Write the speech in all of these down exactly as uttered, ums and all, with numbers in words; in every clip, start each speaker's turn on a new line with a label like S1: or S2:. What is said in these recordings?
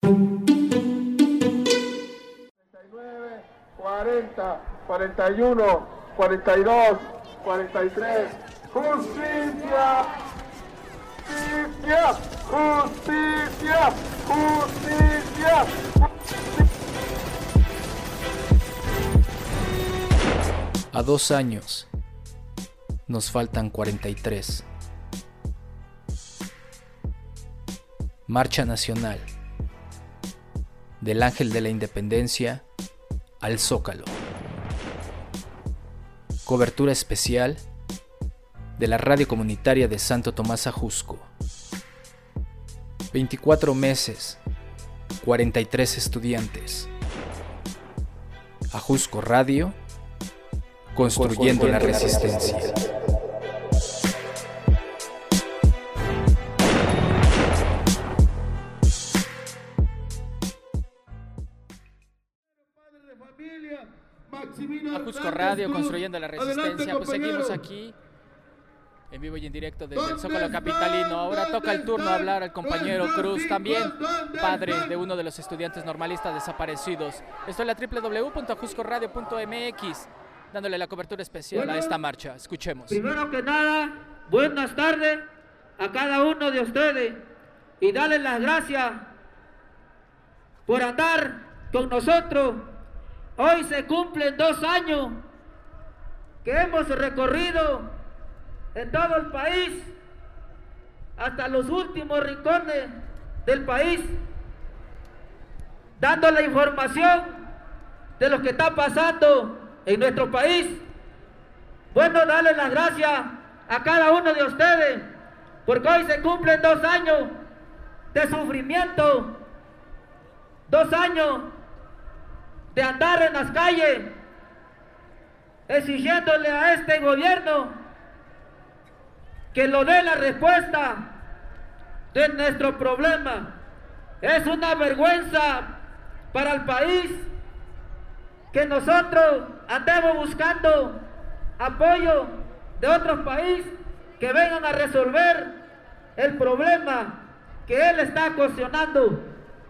S1: cuarenta, cuarenta y uno, cuarenta y dos, cuarenta y tres. ¡Justicia! ¡Justicia! ¡Justicia! ¡Justicia!
S2: A dos años nos faltan cuarenta y tres. Marcha Nacional del Ángel de la Independencia al Zócalo. Cobertura especial de la radio comunitaria de Santo Tomás Ajusco. veinticuatro meses, cuarenta y tres estudiantes. Ajusco Radio, construyendo la resistencia. Ajusco Radio, construyendo la resistencia. Pues seguimos aquí en vivo y en directo desde el Zócalo capitalino. Ahora toca el turno hablar al compañero Cruz, también padre de uno de los estudiantes normalistas desaparecidos. Esto es la doble u doble u doble u punto ajusco radio punto eme equis, dándole la cobertura especial bueno, a esta marcha. Escuchemos.
S3: Primero que nada, buenas tardes a cada uno de ustedes y darles las gracias por andar con nosotros. Hoy se cumplen dos años que hemos recorrido en todo el país, hasta los últimos rincones del país, dando la información de lo que está pasando en nuestro país. Bueno, darle las gracias a cada uno de ustedes, porque hoy se cumplen dos años de sufrimiento, dos años de andar en las calles exigiéndole a este gobierno que lo dé la respuesta de nuestro problema. Es una vergüenza para el país que nosotros andemos buscando apoyo de otros países que vengan a resolver el problema que él está ocasionando.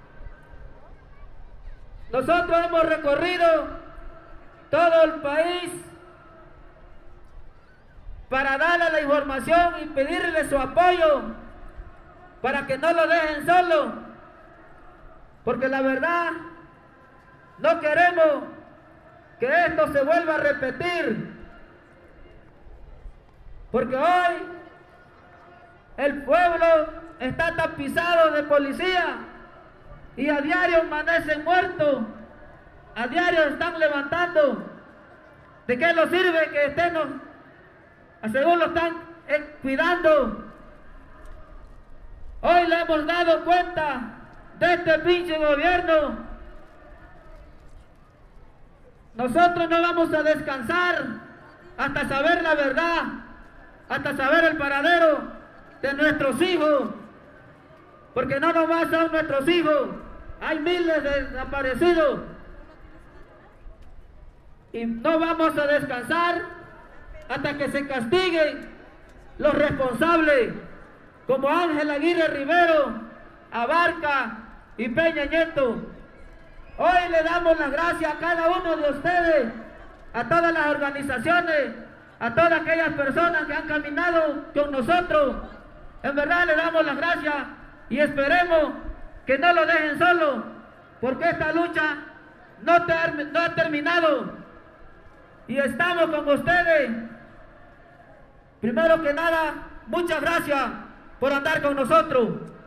S3: Nosotros hemos recorrido todo el país para darle la información y pedirle su apoyo para que no lo dejen solo, porque la verdad no queremos que esto se vuelva a repetir, porque hoy el pueblo está tapizado de policía y a diario amanecen muertos, a diario están levantando. ¿De qué nos sirve que estemos, según lo están eh, cuidando? Hoy le hemos dado cuenta de este pinche gobierno. Nosotros no vamos a descansar hasta saber la verdad, hasta saber el paradero de nuestros hijos, porque no nomás son nuestros hijos, hay miles de desaparecidos y no vamos a descansar hasta que se castiguen los responsables, como Ángel Aguirre Rivero, Abarca y Peña Nieto. Hoy le damos las gracias a cada uno de ustedes, a todas las organizaciones, a todas aquellas personas que han caminado con nosotros. En verdad le damos las gracias y esperemos que no lo dejen solo, porque esta lucha no, ter no ha terminado y estamos con ustedes. Primero que nada, muchas gracias por andar con nosotros.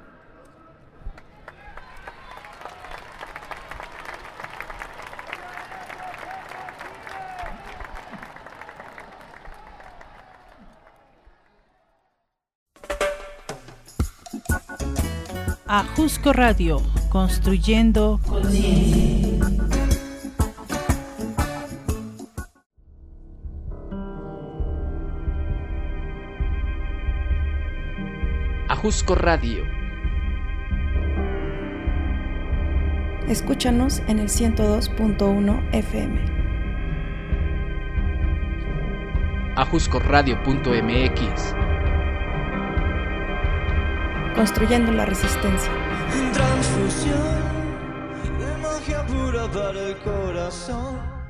S4: Ajusco Radio, construyendo conciencia.
S2: Ajusco Radio.
S5: Escúchanos en el ciento dos punto uno F M.
S2: ajusco radio punto eme equis.
S5: Construyendo la resistencia.
S6: Transfusión. magia pura para el corazón.